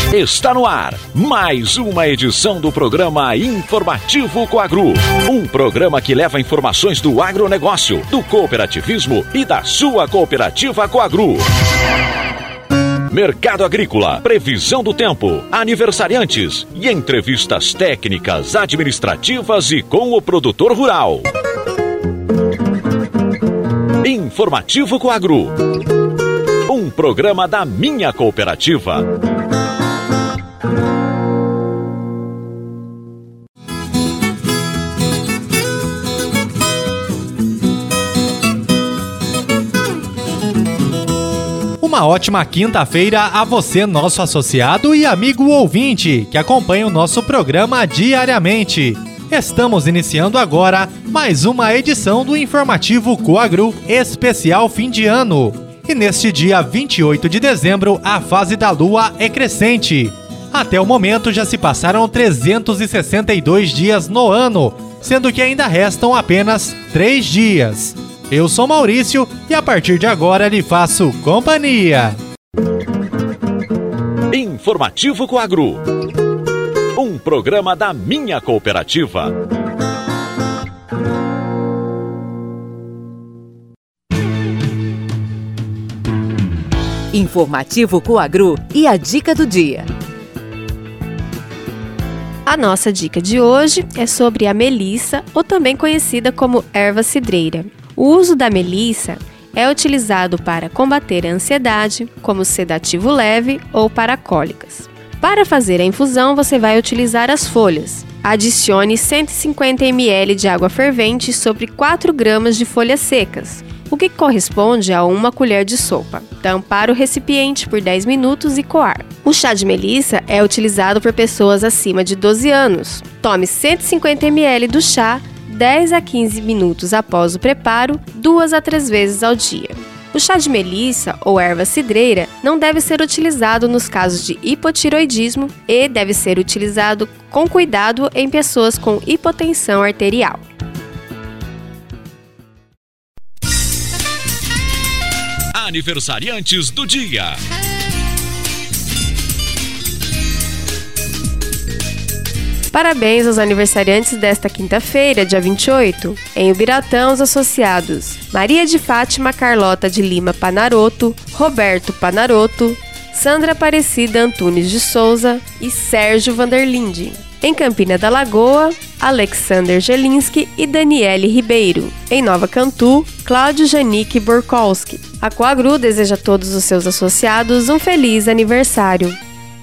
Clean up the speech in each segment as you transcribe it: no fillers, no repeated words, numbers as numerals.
Está no ar mais uma edição do programa Informativo Coagro. Um programa que leva informações do agronegócio, do cooperativismo e da sua cooperativa Coagro. Mercado agrícola, previsão do tempo, aniversariantes e entrevistas técnicas, administrativas e com o produtor rural. Informativo Coagro. Um programa da minha cooperativa. Uma ótima quinta-feira a você, nosso associado e amigo ouvinte, que acompanha o nosso programa diariamente. Estamos iniciando agora mais uma edição do Informativo Coagro Especial Fim de Ano. E neste dia 28 de dezembro, a fase da Lua é crescente. Até o momento já se passaram 362 dias no ano, sendo que ainda restam apenas 3 dias. Eu sou Maurício e a partir de agora lhe faço companhia. Informativo Coagro. Um programa da minha cooperativa. Informativo Coagro e a dica do dia. A nossa dica de hoje é sobre a melissa, ou também conhecida como erva cidreira. O uso da melissa é utilizado para combater a ansiedade, como sedativo leve ou para cólicas. Para fazer a infusão, você vai utilizar as folhas. Adicione 150 ml de água fervente sobre 4 gramas de folhas secas, o que corresponde a 1 colher de sopa. Tampar o recipiente por 10 minutos e coar. O chá de melissa é utilizado por pessoas acima de 12 anos. Tome 150 ml do chá 10 a 15 minutos após o preparo, 2 a 3 vezes ao dia. O chá de melissa ou erva cidreira não deve ser utilizado nos casos de hipotiroidismo e deve ser utilizado com cuidado em pessoas com hipotensão arterial. Aniversariantes do dia. Parabéns aos aniversariantes desta quinta-feira, dia 28. Em Ubiratã, os associados Maria de Fátima Carlota de Lima Panaroto, Roberto Panaroto, Sandra Aparecida Antunes de Souza e Sérgio Vanderlinde. Em Campina da Lagoa, Alexander Gelinski e Daniele Ribeiro. Em Nova Cantu, Cláudio Janik Borkowski. A Coagro deseja a todos os seus associados um feliz aniversário.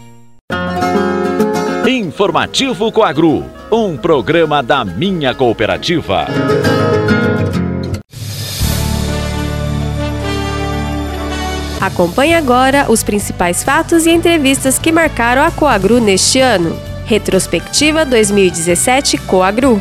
Informativo Coagro, um programa da minha cooperativa. Acompanhe agora os principais fatos e entrevistas que marcaram a Coagro neste ano. Retrospectiva 2017 Coagro.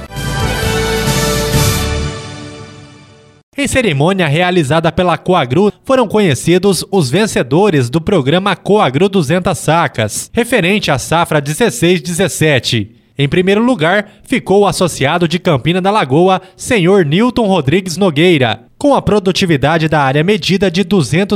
Em cerimônia realizada pela Coagro, foram conhecidos os vencedores do programa Coagro 200 Sacas, referente à safra 16-17. Em primeiro lugar, ficou o associado de Campina da Lagoa, senhor Nilton Rodrigues Nogueira, com a produtividade da área medida de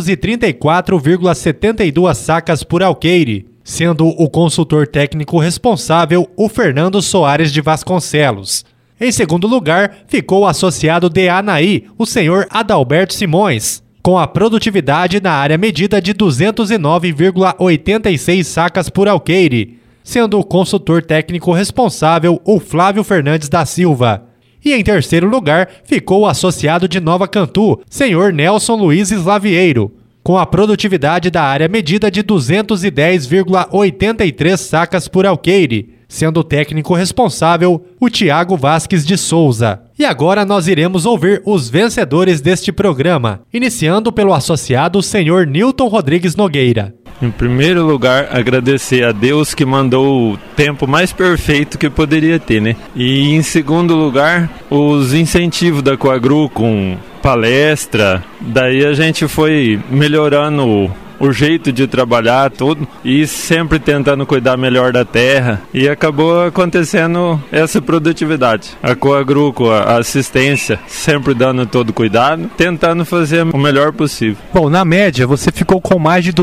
234,72 sacas por alqueire, sendo o consultor técnico responsável o Fernando Soares de Vasconcelos. Em segundo lugar, ficou o associado de Anaí, o senhor Adalberto Simões, com a produtividade na área medida de 209,86 sacas por alqueire, sendo o consultor técnico responsável o Flávio Fernandes da Silva. E em terceiro lugar, ficou o associado de Nova Cantu, senhor Nelson Luiz Slavieiro, com a produtividade da área medida de 210,83 sacas por alqueire, sendo o técnico responsável o Tiago Vasques de Souza. E agora nós iremos ouvir os vencedores deste programa, iniciando pelo associado senhor Nilton Rodrigues Nogueira. Em primeiro lugar, agradecer a Deus que mandou o tempo mais perfeito que poderia ter, né? E em segundo lugar, os incentivos da Coagro com palestra, daí a gente foi melhorando o jeito de trabalhar, tudo, e sempre tentando cuidar melhor da terra, e acabou acontecendo essa produtividade. A Coagru, com a assistência, sempre dando todo cuidado, tentando fazer o melhor possível. Bom, na média, você ficou com mais de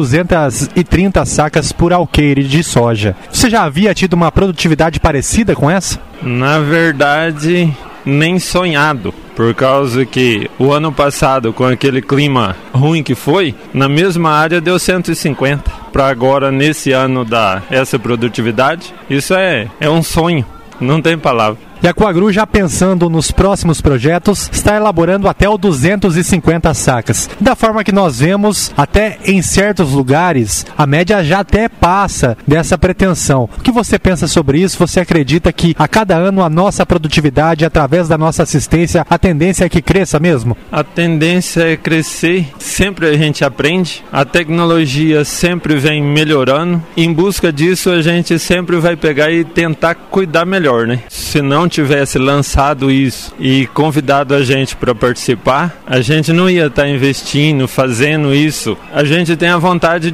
230 sacas por alqueire de soja. Você já havia tido uma produtividade parecida com essa? Na verdade, nem sonhado, por causa que o ano passado, com aquele clima ruim que foi, na mesma área deu 150. Para agora, nesse ano, dar essa produtividade, isso é um sonho, não tem palavra. E a Coagru, já pensando nos próximos projetos, está elaborando até o 250 sacas. Da forma que nós vemos, até em certos lugares, a média já até passa dessa pretensão. O que você pensa sobre isso? Você acredita que a cada ano a nossa produtividade, através da nossa assistência, a tendência é que cresça mesmo? A tendência é crescer, sempre a gente aprende, a tecnologia sempre vem melhorando. Em busca disso, a gente sempre vai pegar e tentar cuidar melhor, né? Se não tivesse lançado isso e convidado a gente para participar, a gente não ia estar investindo, fazendo isso. A gente tem a vontade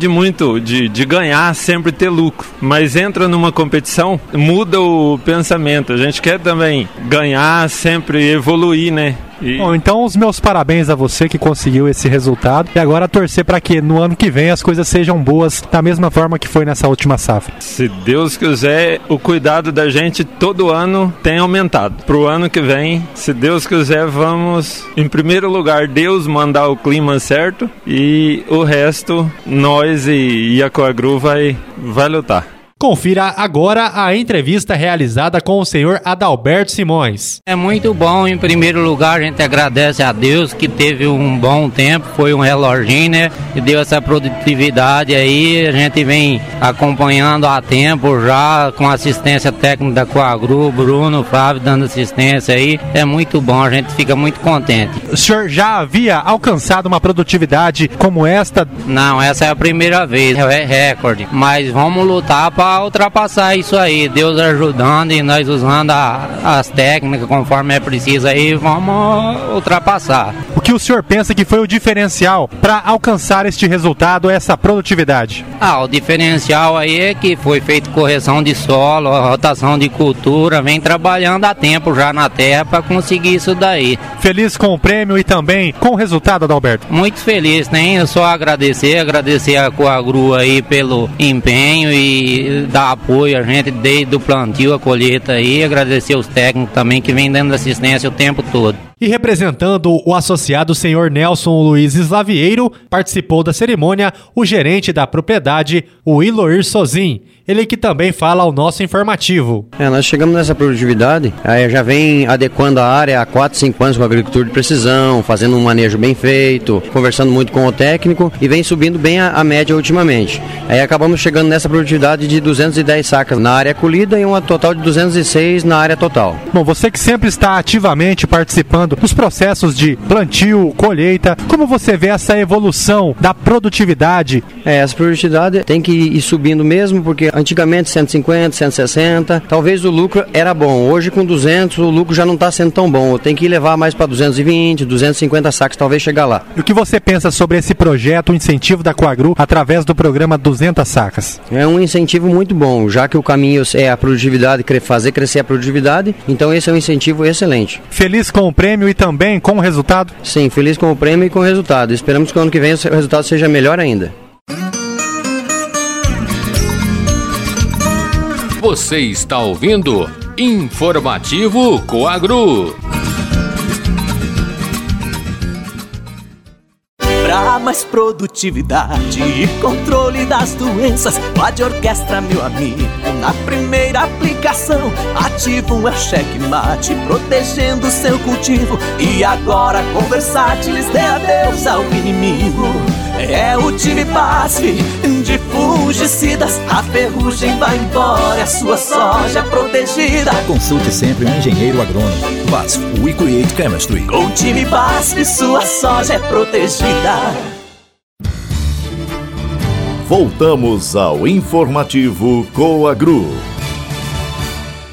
de ganhar, sempre ter lucro, mas entra numa competição, muda o pensamento. A gente quer também ganhar, sempre evoluir, né? Bom, então os meus parabéns a você que conseguiu esse resultado, e agora torcer para que no ano que vem as coisas sejam boas da mesma forma que foi nessa última safra. Se Deus quiser, o cuidado da gente todo ano tem aumentado. Pro ano que vem, se Deus quiser, vamos, em primeiro lugar, Deus mandar o clima certo, e o resto, nós e a Coagru vai lutar. Confira agora a entrevista realizada com o senhor Adalberto Simões. É muito bom. Em primeiro lugar, a gente agradece a Deus que teve um bom tempo, foi um reloginho, né? E deu essa produtividade aí. A gente vem acompanhando há tempo já, com assistência técnica da Coagru, Bruno, Flávio dando assistência aí. É muito bom, a gente fica muito contente. O senhor já havia alcançado uma produtividade como esta? Não, essa é a primeira vez, é recorde. Mas vamos lutar para ultrapassar isso aí, Deus ajudando e nós usando as técnicas conforme é preciso aí, vamos ultrapassar. O que o senhor pensa que foi o diferencial para alcançar este resultado, essa produtividade? O diferencial aí é que foi feita correção de solo, rotação de cultura, vem trabalhando há tempo já na terra para conseguir isso daí. Feliz com o prêmio e também com o resultado, Adalberto? Muito feliz, né? Eu só agradecer a Coagru aí pelo empenho e dar apoio a gente desde o plantio, a colheita aí, agradecer os técnicos também que vem dando assistência o tempo todo. E representando o associado senhor Nelson Luiz Slavieiro, participou da cerimônia o gerente da propriedade, o Iloir Sozin, ele que também fala ao nosso informativo. Nós chegamos nessa produtividade, já vem adequando a área há 4, 5 anos com a agricultura de precisão, fazendo um manejo bem feito, conversando muito com o técnico e vem subindo bem a média ultimamente. Aí acabamos chegando nessa produtividade de 210 sacas na área colhida e um total de 206 na área total. Bom, você que sempre está ativamente participando dos processos de plantio, colheita, como você vê essa evolução da produtividade? Essa produtividade tem que ir subindo mesmo, porque antigamente 150, 160, talvez o lucro era bom. Hoje com 200 o lucro já não está sendo tão bom. Tem que levar mais para 220, 250 sacos, talvez chegar lá. E o que você pensa sobre esse projeto, o incentivo da Coagru, através do programa 200 sacas? É um incentivo muito bom, já que o caminho é a produtividade, fazer crescer a produtividade, então esse é um incentivo excelente. Feliz com o prêmio e também com o resultado? Sim, feliz com o prêmio e com o resultado. Esperamos que o ano que vem o resultado seja melhor ainda. Você está ouvindo Informativo Coagru. Pra mais produtividade e controle das doenças, o Ad Orquestra, meu amigo, na primeira aplicação, ativo é o checkmate, protegendo seu cultivo. E agora com Versátilis dê adeus ao inimigo. É o time BASF de fungicidas, a ferrugem vai embora, a sua soja protegida. Consulte sempre um engenheiro agrônomo. BASF, We Create Chemistry. Com o time BASF, sua soja é protegida. Voltamos ao Informativo Coagru.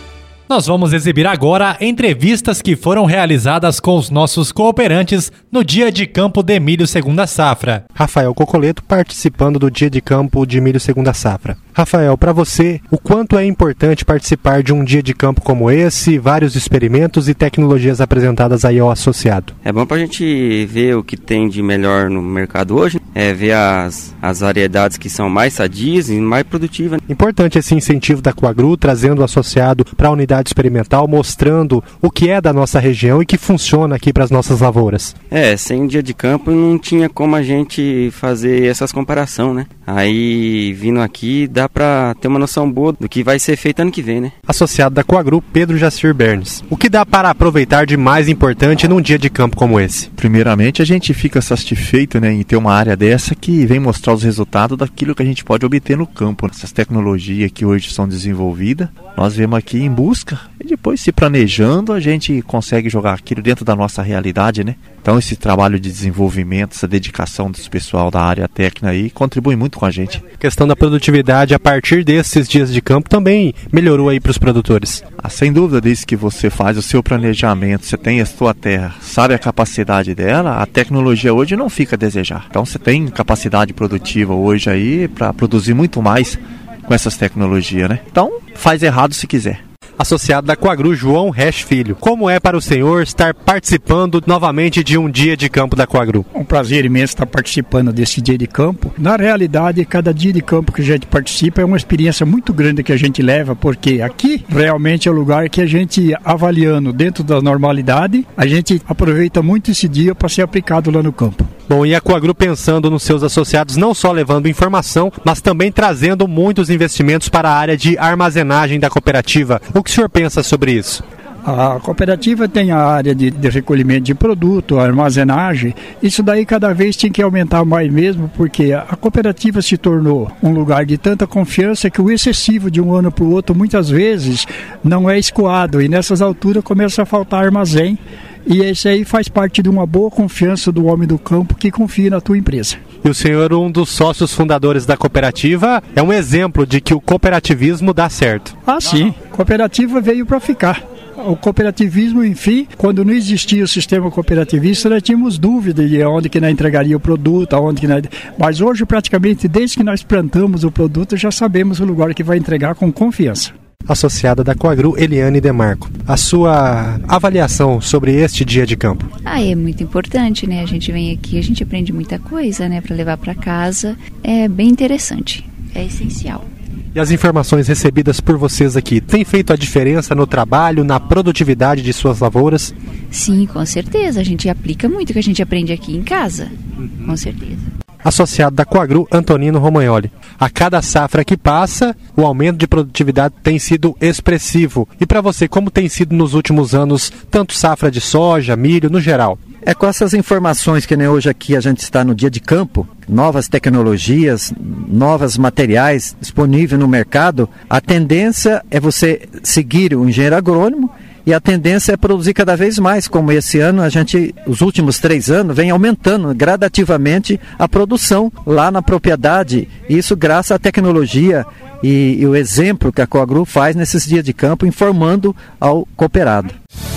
Nós vamos exibir agora entrevistas que foram realizadas com os nossos cooperantes no Dia de Campo de Milho Segunda Safra. Rafael Cocoleto participando do Dia de Campo de Milho Segunda Safra. Rafael, para você, o quanto é importante participar de um dia de campo como esse, vários experimentos e tecnologias apresentadas aí ao associado? É bom para a gente ver o que tem de melhor no mercado hoje, ver as variedades que são mais sadias e mais produtivas. Importante esse incentivo da Coagru, trazendo o associado para a unidade experimental, mostrando o que é da nossa região e que funciona aqui para as nossas lavouras. Sem dia de campo não tinha como a gente fazer essas comparações, né? Aí, vindo aqui, dá para ter uma noção boa do que vai ser feito ano que vem, né? Associado da Coagru, Pedro Jacir Bernes. O que dá para aproveitar de mais importante num dia de campo como esse? Primeiramente, a gente fica satisfeito, né, em ter uma área dessa que vem mostrar os resultados daquilo que a gente pode obter no campo. Essas tecnologias que hoje são desenvolvidas, nós vemos aqui em busca e depois, se planejando, a gente consegue jogar aquilo dentro da nossa realidade, né? Então esse trabalho de desenvolvimento, essa dedicação do pessoal da área técnica aí contribui muito com a gente. A questão da produtividade a partir desses dias de campo também melhorou aí para os produtores. Sem dúvida, desde que você faz o seu planejamento, você tem a sua terra, sabe a capacidade dela, a tecnologia hoje não fica a desejar. Então você tem capacidade produtiva hoje aí para produzir muito mais com essas tecnologias, né? Então faz errado se quiser. Associado da Coagru, João Resch Filho. Como é para o senhor estar participando novamente de um dia de campo da Coagru? Um prazer imenso estar participando desse dia de campo. Na realidade, cada dia de campo que a gente participa é uma experiência muito grande que a gente leva, porque aqui realmente é o lugar que a gente, avaliando dentro da normalidade, a gente aproveita muito esse dia para ser aplicado lá no campo. Bom, e a Coagru pensando nos seus associados, não só levando informação, mas também trazendo muitos investimentos para a área de armazenagem da cooperativa. O que o senhor pensa sobre isso? A cooperativa tem a área de recolhimento de produto, a armazenagem. Isso daí cada vez tem que aumentar mais mesmo, porque a cooperativa se tornou um lugar de tanta confiança que o excessivo de um ano para o outro muitas vezes não é escoado, e nessas alturas começa a faltar armazém. E esse aí faz parte de uma boa confiança do homem do campo que confia na tua empresa. E o senhor, um dos sócios fundadores da cooperativa, é um exemplo de que o cooperativismo dá certo. Sim. A cooperativa veio para ficar. O cooperativismo, enfim, quando não existia o sistema cooperativista, nós tínhamos dúvida de onde que nós entregaria o produto, aonde que nós... Mas hoje, praticamente, desde que nós plantamos o produto, já sabemos o lugar que vai entregar com confiança. Associada da Coagru, Eliane Demarco. A sua avaliação sobre este dia de campo? É muito importante, né? A gente vem aqui, a gente aprende muita coisa, né? Para levar para casa. É bem interessante, é essencial. E as informações recebidas por vocês aqui, tem feito a diferença no trabalho, na produtividade de suas lavouras? Sim, com certeza. A gente aplica muito o que a gente aprende aqui em casa, com certeza. Associado da Coagru, Antonino Romagnoli. A cada safra que passa, o aumento de produtividade tem sido expressivo. E para você, como tem sido nos últimos anos, tanto safra de soja, milho, no geral? Com essas informações que nem hoje aqui a gente está no dia de campo, novas tecnologias, novos materiais disponíveis no mercado, a tendência é você seguir o engenheiro agrônomo. E a tendência é produzir cada vez mais, como esse ano, os últimos 3 anos, vem aumentando gradativamente a produção lá na propriedade. Isso graças à tecnologia e o exemplo que a Coagru faz nesses dias de campo, informando ao cooperado.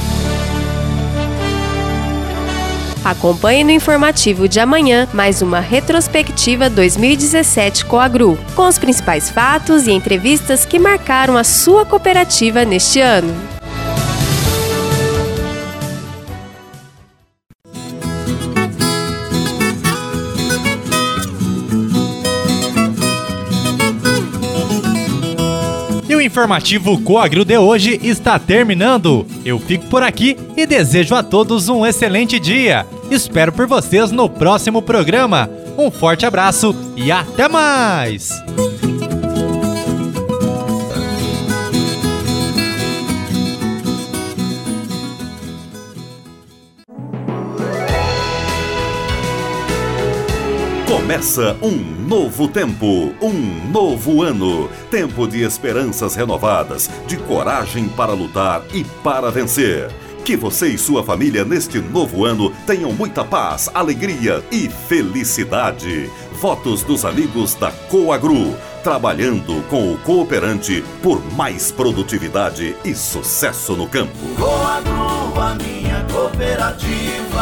Acompanhe no informativo de amanhã mais uma retrospectiva 2017 Coagru, com os principais fatos e entrevistas que marcaram a sua cooperativa neste ano. E o informativo Coagru de hoje está terminando. Eu fico por aqui e desejo a todos um excelente dia. Espero por vocês no próximo programa. Um forte abraço e até mais! Começa um novo tempo, um novo ano. Tempo de esperanças renovadas, de coragem para lutar e para vencer. Que você e sua família neste novo ano tenham muita paz, alegria e felicidade. Votos dos amigos da Coagru. trabalhando com o cooperante por mais produtividade e sucesso no campo. Coagro, a minha cooperativa.